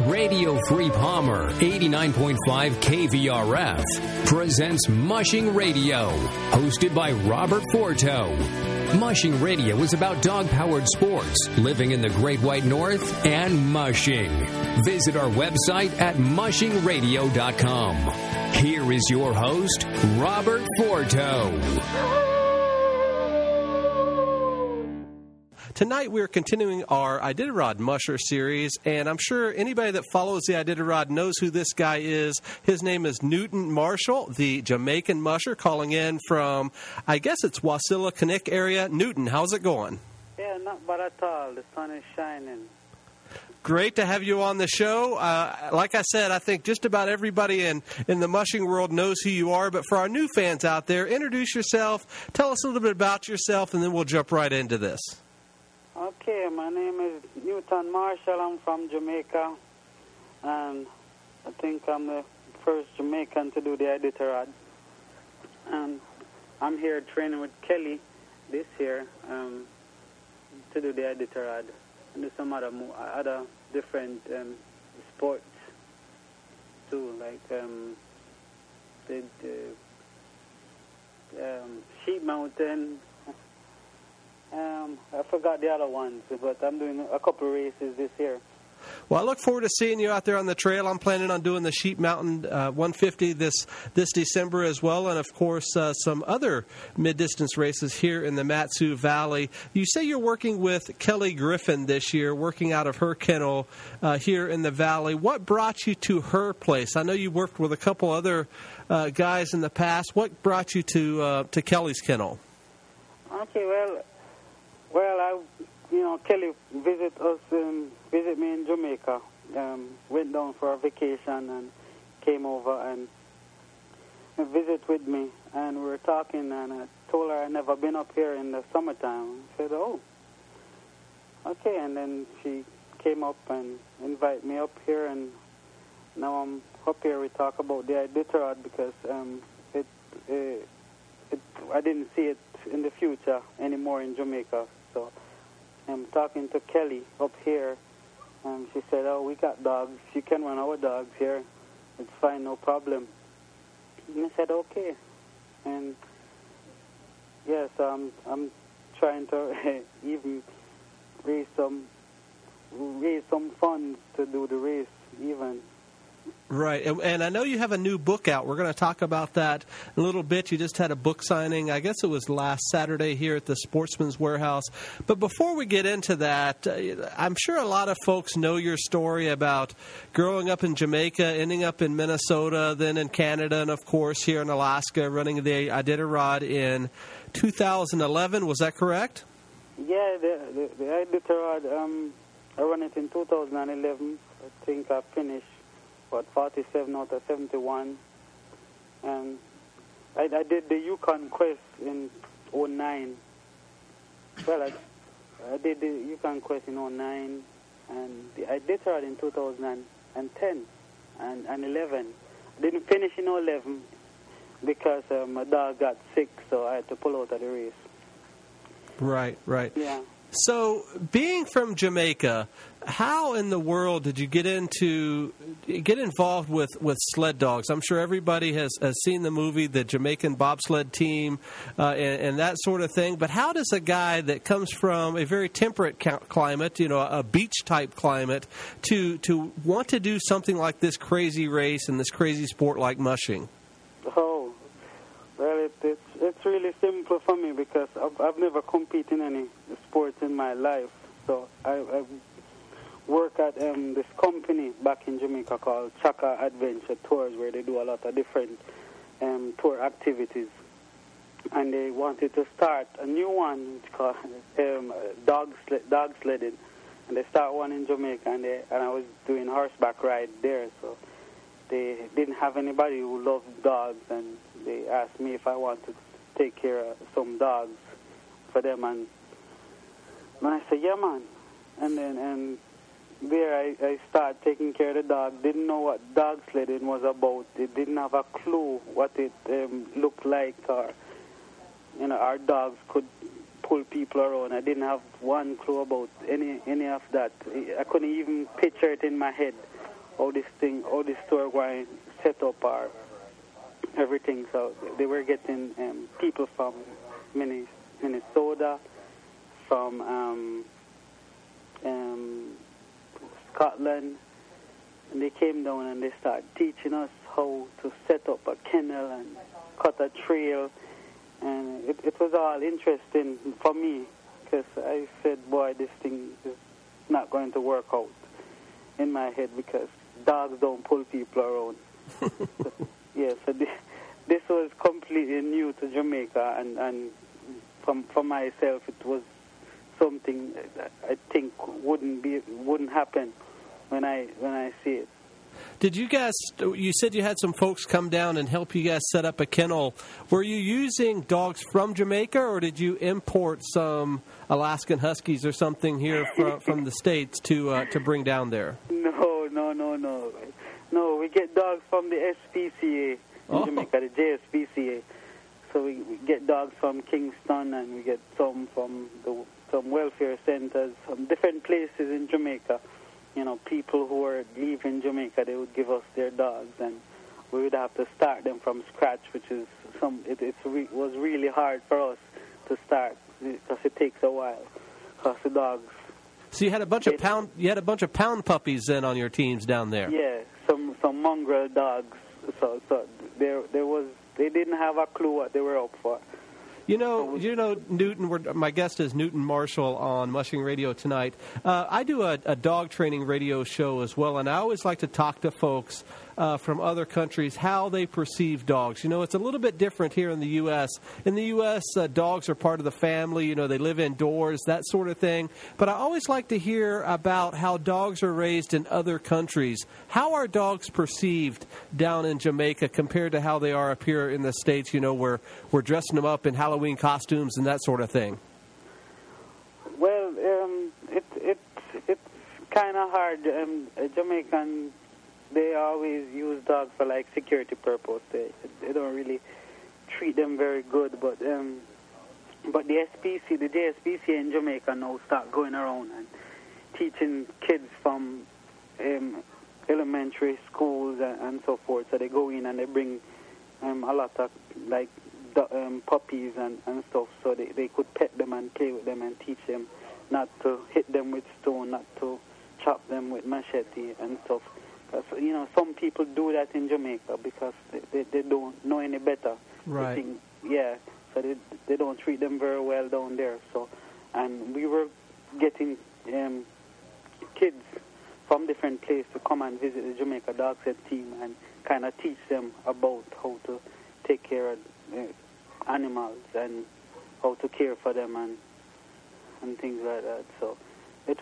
Radio Free Palmer, 89.5 KVRF, presents Mushing Radio, hosted by Robert Forto. Mushing Radio is about dog-powered sports, living in the Great White North, and mushing. Visit our website at mushingradio.com. Here is your host, Robert Forto. Tonight we're continuing our Iditarod Musher series, and I'm sure anybody that follows the Iditarod knows who this guy is. His name is Newton Marshall, the Jamaican musher, calling in from, I guess it's Wasilla-Kanick area. Newton, how's it going? Yeah, not bad at all. The sun is shining. Great to have you on the show. Like I said, I think just about everybody in the mushing world knows who you are, but for our new fans out there, introduce yourself, tell us a little bit about yourself, and then we'll jump right into this. Okay, my name is Newton Marshall. I'm from Jamaica, and I think I'm the first Jamaican to do the Iditarod. And I'm here training with Kelly this year to do the Iditarod and do some other different sports too, like the sheep mountain. I forgot the other ones, but I'm doing a couple races this year. Well, I look forward to seeing you out there on the trail. I'm planning on doing the Sheep Mountain 150 this December as well, and, of course, some other mid-distance races here in the Mat-Su Valley. You say you're working with Kelly Griffin this year, working out of her kennel here in the valley. What brought you to her place? I know you worked with a couple other guys in the past. What brought you to Kelly's kennel? Okay, well, Kelly visit me in Jamaica. Went down for a vacation and came over and visit with me. And we were talking, and I told her I'd never been up here in the summertime. I said, oh, okay. And then she came up and invited me up here, and now I'm up here. We talk about the Iditarod because I didn't see it in the future anymore in Jamaica. So I'm talking to Kelly up here, and she said, oh, we got dogs. You can run our dogs here. It's fine, no problem. And I said, okay. And, yes, I'm trying to even raise some funds to do the race even. Right, and I know you have a new book out. We're going to talk about that in a little bit. You just had a book signing. I guess it was last Saturday here at the Sportsman's Warehouse. But before we get into that, I'm sure a lot of folks know your story about growing up in Jamaica, ending up in Minnesota, then in Canada, and, of course, here in Alaska, running the Iditarod in 2011. Was that correct? Yeah, the Iditarod, I ran it in 2011. I think I finished 47 out of 71. And I did the Yukon Quest in 09. Well, I did the Yukon Quest in 09, and I did it in 2010 and 11. I didn't finish in 11 because my dog got sick, so I had to pull out of the race. Right. Yeah. So, being from Jamaica, how in the world did you get involved with sled dogs? I'm sure everybody has seen the movie, the Jamaican Bobsled Team, and that sort of thing. But how does a guy that comes from a very temperate climate, a beach-type climate, to want to do something like this crazy race and this crazy sport like mushing? Oh, well, it's really simple for me because I've never competed in any sports in my life. So I work at this company back in Jamaica called Chaka Adventure Tours, where they do a lot of different tour activities. And they wanted to start a new one. It's called dog sledding. And they start one in Jamaica, and I was doing horseback ride there. So they didn't have anybody who loved dogs, and they asked me if I wanted to take care of some dogs for them. And I said, yeah, man. And there I started taking care of the dog. Didn't know what dog sledding was about. They didn't have a clue what it looked like, or our dogs could pull people around. I didn't have one clue about any of that. I couldn't even picture it in my head how this store going set up or everything. So they were getting people from Minnesota, from Scotland, and they came down and they started teaching us how to set up a kennel and cut a trail, and it was all interesting for me because I said, boy, this thing is not going to work out in my head because dogs don't pull people around. So this was completely new to Jamaica, and for myself, it was something that I think wouldn't happen when I see it. Did you guys, you said you had some folks come down and help you guys set up a kennel. Were you using dogs from Jamaica, or did you import some Alaskan Huskies or something here from the States to bring down there? No, we get dogs from the SPCA in Jamaica, the JSPCA. So we get dogs from Kingston, and we get some from some welfare centers, from different places in Jamaica. You know, people who were leaving Jamaica, they would give us their dogs, and we would have to start them from scratch, which is was really hard for us to start because it takes a while. Because the dogs. So you had a bunch of pound puppies then on your teams down there. Yeah, some mongrel dogs. So they didn't have a clue what they were up for. You know, Newton. My guest is Newton Marshall on Mushing Radio tonight. I do a dog training radio show as well, and I always like to talk to folks from other countries how they perceive dogs. You know, it's a little bit different here in the U.S. In the U.S., dogs are part of the family. You know, they live indoors, that sort of thing. But I always like to hear about how dogs are raised in other countries. How are dogs perceived down in Jamaica compared to how they are up here in the States? You know, where we're dressing them up in Halloween costumes and that sort of thing. Well, it's kind of hard. Jamaican, they always use dogs for like security purpose. They don't really treat them very good. But the SPC, the JSPC in Jamaica now start going around and teaching kids from elementary schools and so forth. So they go in and they bring a lot of like puppies and stuff, so they could pet them and play with them and teach them not to hit them with stone, not to chop them with machete and stuff. You know, some people do that in Jamaica because they don't know any better. Right. So they don't treat them very well down there. So, and we were getting kids from different places to come and visit the Jamaica Dog Set team and kind of teach them about how to take care of animals and how to care for them and things like that. So I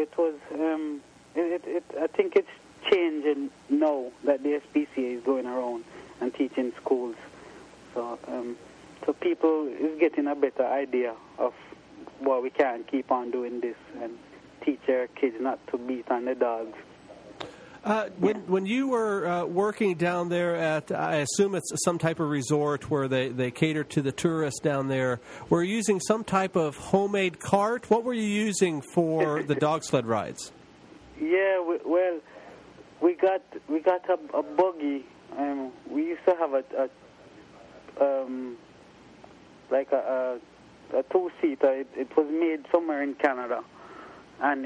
think it's changing now that the SPCA is going around and teaching schools. So people is getting a better idea of why we can't keep on doing this and teach our kids not to beat on the dogs. When you were working down there at, I assume it's some type of resort where they cater to the tourists down there, were you using some type of homemade cart? What were you using for the dog sled rides? Yeah, we got a buggy. We used to have a two-seater. It was made somewhere in Canada, and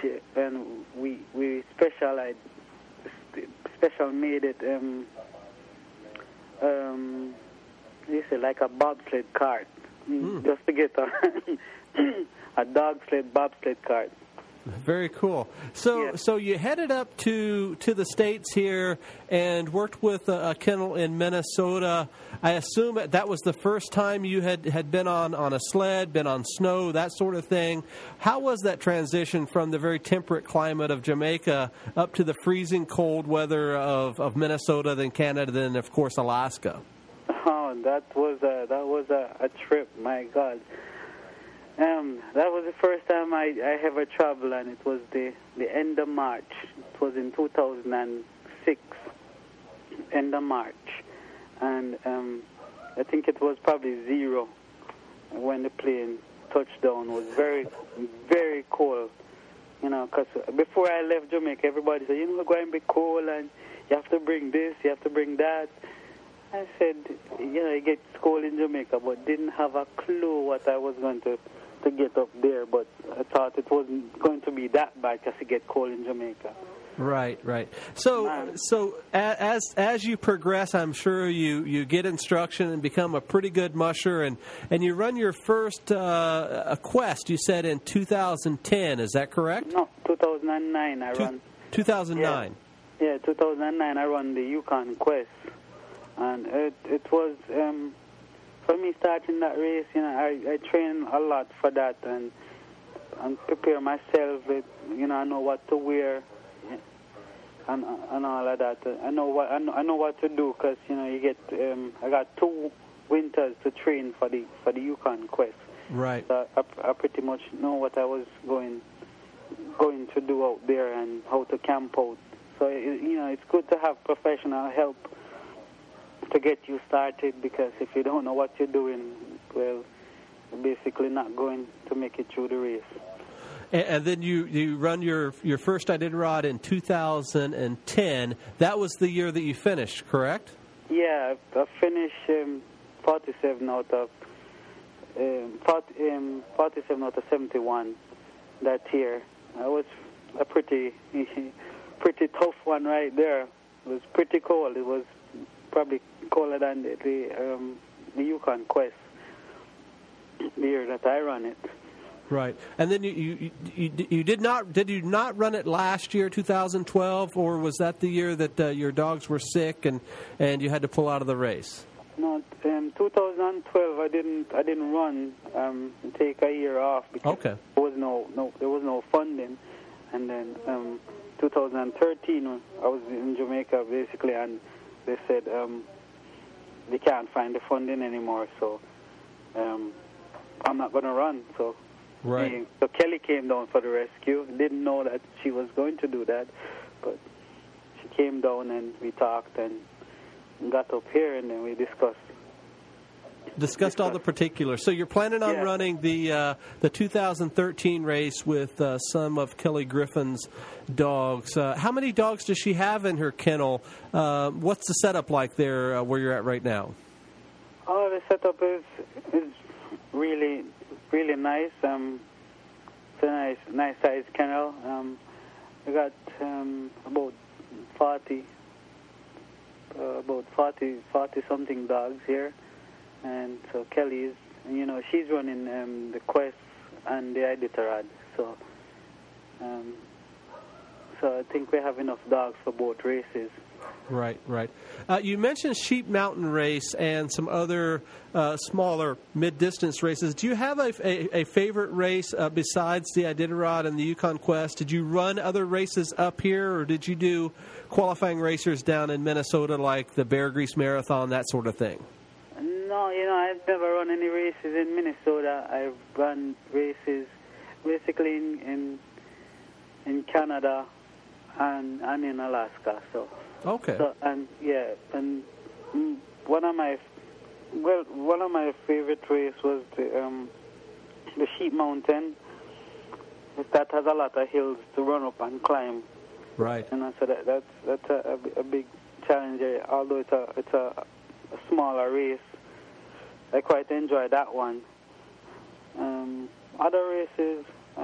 we special made it. You say like a bobsled cart, just to get a dog sled bobsled cart. Very cool. So you headed up to the States here and worked with a kennel in Minnesota. I assume that was the first time you had been on a sled, been on snow, that sort of thing. How was that transition from the very temperate climate of Jamaica up to the freezing cold weather of Minnesota, then Canada, then, of course, Alaska? Oh, that was a trip, my God. That was the first time I ever traveled, and it was the end of March. It was in 2006, end of March. And I think it was probably 0 when the plane touched down. It was very, very cold. You know, because before I left Jamaica, everybody said, you know, go and be cool, and you have to bring this, you have to bring that. I said, you know, it gets cold in Jamaica, but didn't have a clue what I was going to get up there. But I thought it wasn't going to be that bad because it gets cold in Jamaica. Right. So as you progress, I'm sure you get instruction and become a pretty good musher, and you run your first quest. You said in 2010, is that correct? No, 2009 I run. 2009. Yeah, 2009 I run the Yukon Quest, and it was for me starting that race. You know, I train a lot for that and prepare myself. You know, I know what to wear. And all of that. I know what to do because you know you get. I got 2 winters to train for the Yukon Quest. Right. So I pretty much know what I was going to do out there and how to camp out. So you know it's good to have professional help to get you started, because if you don't know what you're doing, well, you're basically not going to make it through the race. And then you run your first Iditarod in 2010. That was the year that you finished, correct? Yeah, I finished 47 out of 71 that year. It was a pretty tough one right there. It was pretty cold. It was probably colder than the Yukon Quest the year that I ran it. Right, and then you did you not run it last year, 2012, or was that the year that your dogs were sick and you had to pull out of the race? No, 2012 I didn't run. Take a year off because there was no funding, and then 2013 I was in Jamaica basically, and they said they can't find the funding anymore, so I'm not going to run. So. Right. So Kelly came down for the rescue. Didn't know that she was going to do that, but she came down and we talked and got up here and then we discussed all the particulars. So you're planning on running the 2013 race with some of Kelly Griffin's dogs. How many dogs does she have in her kennel? What's the setup like there where you're at right now? Oh, the setup is really nice. It's a nice sized kennel. We got about 40 something dogs here, and so Kelly's, you know, she's running the Quest and the Iditarod. So I think we have enough dogs for both races. Right. You mentioned Sheep Mountain Race and some other smaller mid-distance races. Do you have a favorite race besides the Iditarod and the Yukon Quest? Did you run other races up here, or did you do qualifying racers down in Minnesota like the Bear Grease Marathon, that sort of thing? No, you know, I've never run any races in Minnesota. I've run races basically in Canada and in Alaska. So. Okay. So, and one of my favorite races was the Sheep Mountain. That has a lot of hills to run up and climb. Right. And so that's a big challenge. Although it's a smaller race, I quite enjoy that one. Other races.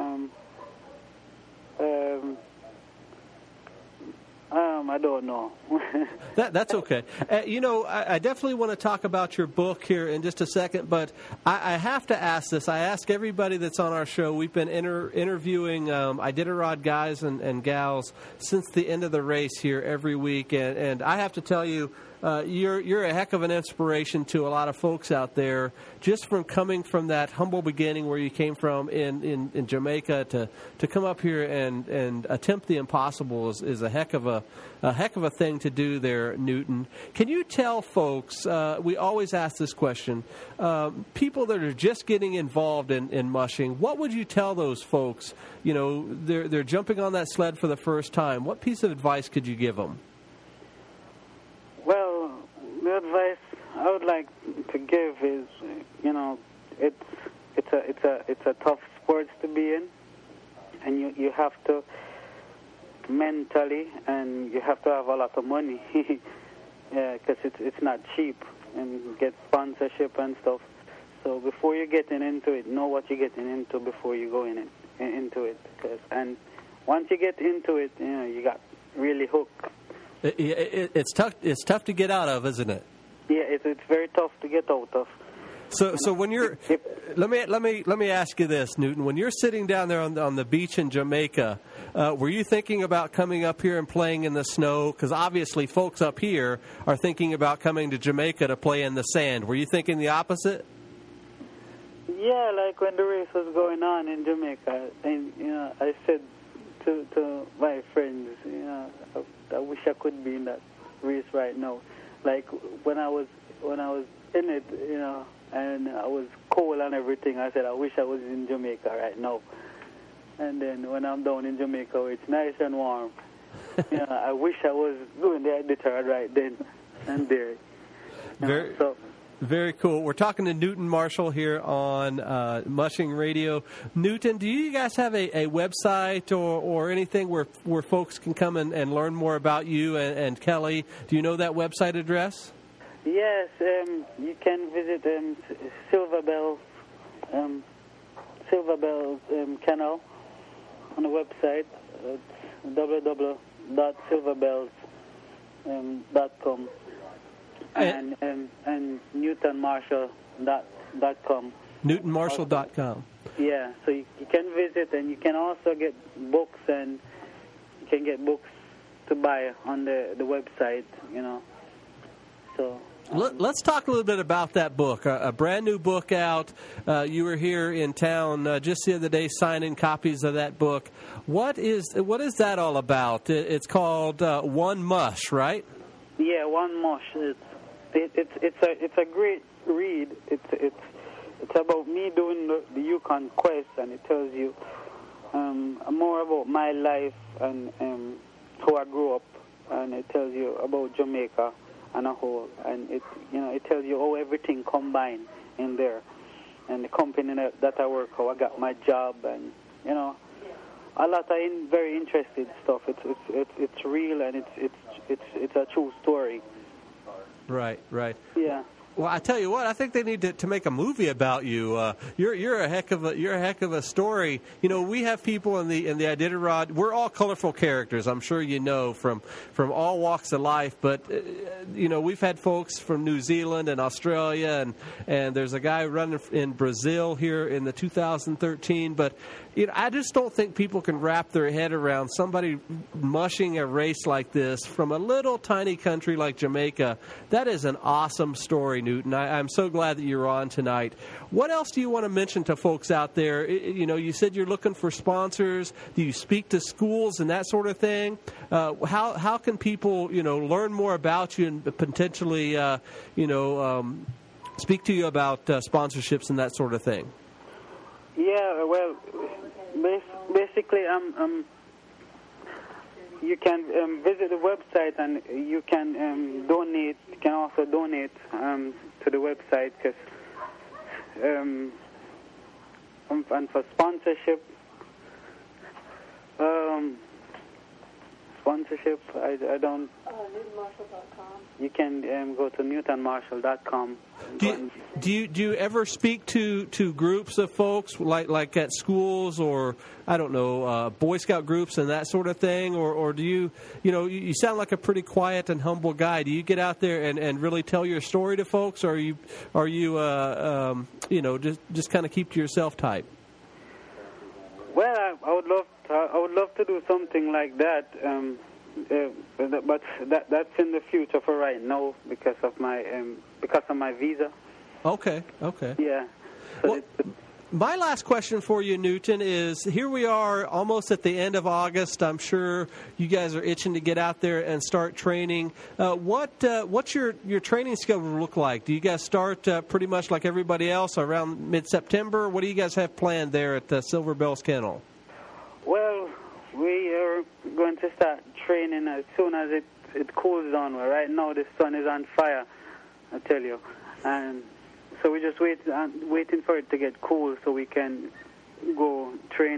I don't know. That's okay. You know, I definitely want to talk about your book here in just a second, but I have to ask this. I ask everybody that's on our show. We've been interviewing Iditarod guys and gals since the end of the race here every week, and I have to tell you, you're a heck of an inspiration to a lot of folks out there, just from coming from that humble beginning where you came from in Jamaica to come up here and attempt the impossible is a heck of a thing to do there, Newton. Can you tell folks, we always ask this question, people that are just getting involved in mushing, what would you tell those folks? You know, they're jumping on that sled for the first time. What piece of advice could you give them? Well, the advice I would like to give is, you know, it's a tough sport to be in, and you have to mentally, and you have to have a lot of money, because it's not cheap, and get sponsorship and stuff. So before you're getting into it, know what you're getting into before you go into it. And once you get into it, you got really hooked. It's tough. It's tough to get out of, isn't it? Yeah, it's very tough to get out of. So when you're, let me ask you this, Newton. When you're sitting down there on the beach in Jamaica, were you thinking about coming up here and playing in the snow? Because obviously, folks up here are thinking about coming to Jamaica to play in the sand. Were you thinking the opposite? Yeah, like when the race was going on in Jamaica, and I said to my friends, I wish I could be in that race right now. Like when I was in it, and I was cold and everything, I said I wish I was in Jamaica right now. And then when I'm down in Jamaica, it's nice and warm. I wish I was doing the Iditarod right then and there. Very cool. We're talking to Newton Marshall here on Mushing Radio. Newton, do you guys have a website or anything where folks can come and learn more about you and Kelly? Do you know that website address? Yes, you can visit Silverbell Kennel on the website. It's www.silverbells.com. And NewtonMarshall.com. NewtonMarshall.com. Yeah, so you can visit, and you can also get books, and you can get books to buy on the website, So let's talk a little bit about that book. A brand new book out. You were here in town just the other day signing copies of that book. What is that all about? It's called One Mush, right? Yeah, One Mush. It's a great read. It's about me doing the Yukon Quest, and it tells you more about my life and how I grew up, and it tells you about Jamaica and a whole, and it tells you how everything combined in there, and the company that I work, how I got my job, and a lot of very interesting stuff. It's real, and it's a true story. Right. Yeah. Well, I tell you what, I think they need to make a movie about you. You're a heck of a story. We have people in the Iditarod. We're all colorful characters. I'm sure you know from all walks of life. But we've had folks from New Zealand and Australia, and there's a guy running in Brazil here in the 2013. But I just don't think people can wrap their head around somebody mushing a race like this from a little tiny country like Jamaica. That is an awesome story, Newton. I'm so glad that you're on tonight. What else do you want to mention to folks out there? You said you're looking for sponsors. Do you speak to schools and that sort of thing? How can people, learn more about you and potentially, speak to you about sponsorships and that sort of thing? Yeah, well, basically, you can visit the website, and you can donate. You can also donate to the website, because and for sponsorship, I don't. NewtonMarshall.com. You can go to NewtonMarshall.com. Do you ever speak to groups of folks like at schools or I don't know Boy Scout groups and that sort of thing, or do you you sound like a pretty quiet and humble guy? Do you get out there and really tell your story to folks, or are you just kind of keep to yourself type? Well, I would love to do something like that, but that's in the future for right now because of my visa. Okay. Yeah. So my last question for you, Newton, is here we are almost at the end of August. I'm sure you guys are itching to get out there and start training. What's your training schedule look like? Do you guys start pretty much like everybody else around mid-September? What do you guys have planned there at Silver Bells Kennel? Well, we are going to start training as soon as it cools down. Right now the sun is on fire, I tell you. And so we just waiting for it to get cool so we can go training.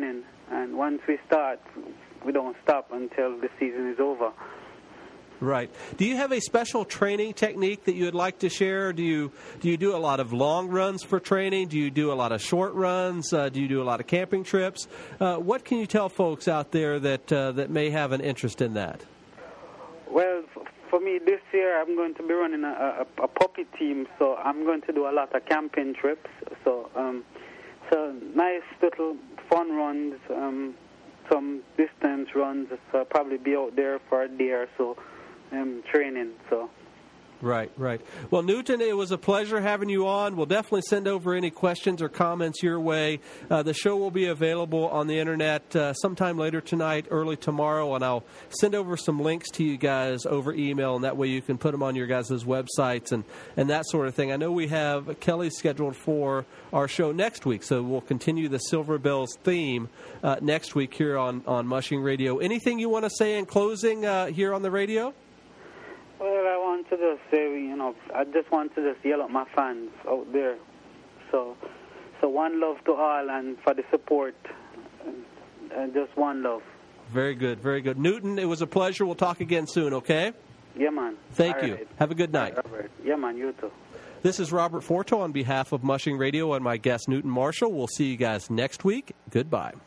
And once we start, we don't stop until the season is over. Right. Do you have a special training technique that you would like to share? Do you do a lot of long runs for training? Do you do a lot of short runs? Do you do a lot of camping trips? What can you tell folks out there that may have an interest in that? Well, for me this year, I'm going to be running a puppy team, so I'm going to do a lot of camping trips. So nice little fun runs, some distance runs. So I'll probably be out there for a day or so. Training, so. Right. Well, Newton, it was a pleasure having you on. We'll definitely send over any questions or comments your way. The show will be available on the Internet sometime later tonight, early tomorrow, and I'll send over some links to you guys over email, and that way you can put them on your guys' websites and that sort of thing. I know we have Kelly scheduled for our show next week, so we'll continue the Silver Bells theme next week here on Mushing Radio. Anything you want to say in closing here on the radio? Well, I want to just say, I just want to just yell at my fans out there. So one love to all, and for the support, and just one love. Very good, very good. Newton, it was a pleasure. We'll talk again soon, okay? Yeah, man. Thank all you. Right. Have a good night. Right. Yeah, man, you too. This is Robert Forto on behalf of Mushing Radio and my guest, Newton Marshall. We'll see you guys next week. Goodbye.